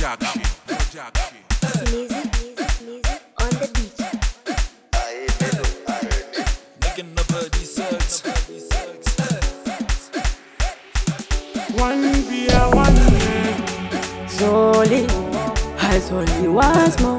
jack shit. Sneezy on the beach. Making the birdie search. One beer, one man. Solely, has only one smoke.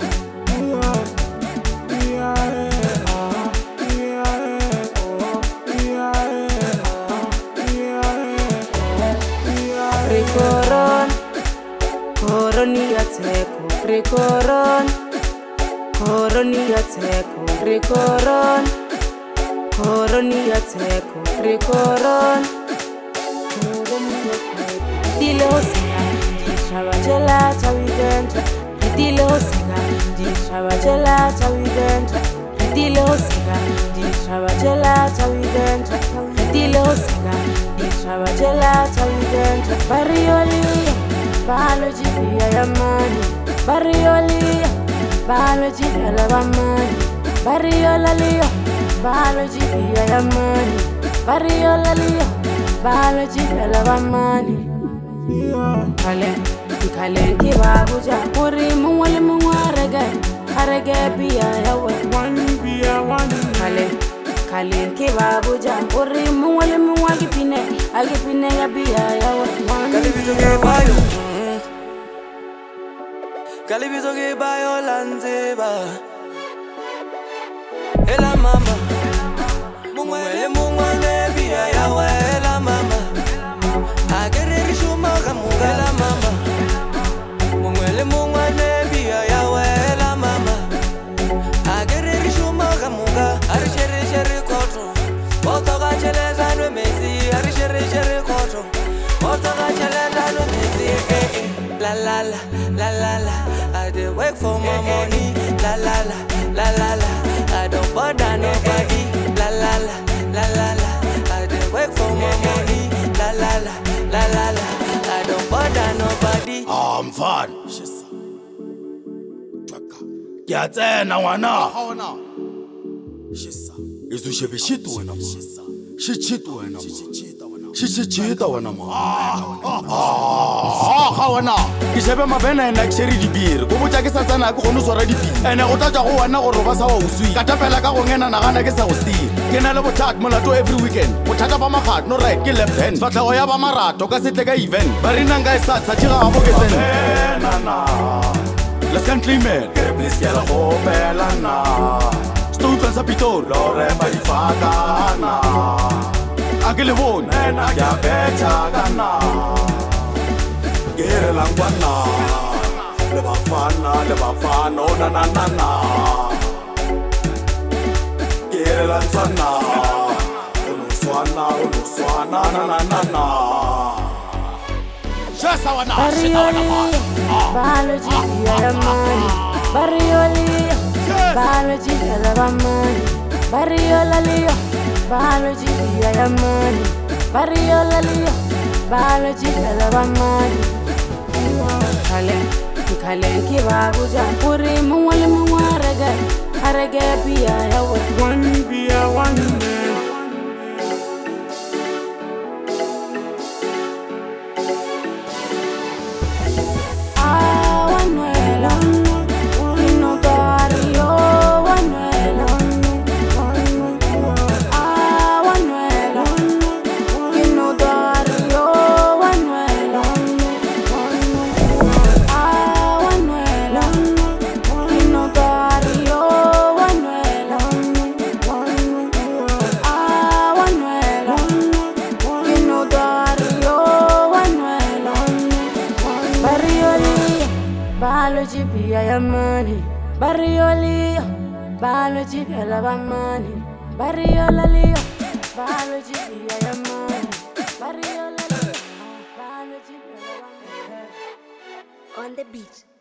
Rekoron, koronia teko. Rekoron, koronia teko. Rekoron, koronia teko. Rekoron, dile osika, dishabajela tawidenta. Dile osika, dishabajela tawidenta. Dile osika, dishabajela tawidenta. Dile osika, dishabajela tawidenta. Bariolia, biology ya mani. Bariolia, biology ya mani. Bariolia, biology ya mani. Bariolia, biology ya mani. Kalen kibabuja muri muwali muwarege harege biya yawe. One beer, one man. Kalen kibabuja muri muwali muwagipine agipine ya biya yawe. Kalibizo ke bayo, kalibizo ke bayo lanzeba. Ela mama, mungwele biya yawe. Ela mama, agere rishuma kamunga. Ela mama, mungwele biya yawe. Ela mama, agere rishuma kamunga. Arishere koto, otoka cheleza no mezi. Arishere koto, otoka cheleza no mezi. La la la, la la la. I dey work for my money. La la la, la la la. I don't bother nobody. La la la, la la la. I dey work for my money. La la la, la la la. I don't bother nobody. Mfana Kiatsena ngwana Yesu shebe shit wena ma Shit wena ma Shit wena ma Ha wena Ke shebe mabena ena ke sheri di beer go botsa ke sa tsana ke gone swara di beer ene go tlatsa go wena go roba sa wa uswi ka tapela ka go ngena na gana ke sa go steer ke na le bothata molato every weekend bothata ba magat no right ke left hand fatlego ya ba marato ka setle ka event ba rena nka sa tsathiga ga bo ke tsena na let's can claim it please ya go bela na Stoutlans sa pitor lore ba di fakana akele bon ena ya becha kana Gere langwana le bafana oh na Gere lantsana uluswana na Shasa wana biology ya mani. Bariolia, biology ya mani. Bariolia, biology ya mani. Bariolia, biology ya mani. Kalen kibabuja muri muwali muwarege harege biya yawe. One beer, one man. Biology biya ya mani. Bariolia, biology ya mani. Bariolia, biology biya ya mani. Bariolia, biology ya mani. On the beach.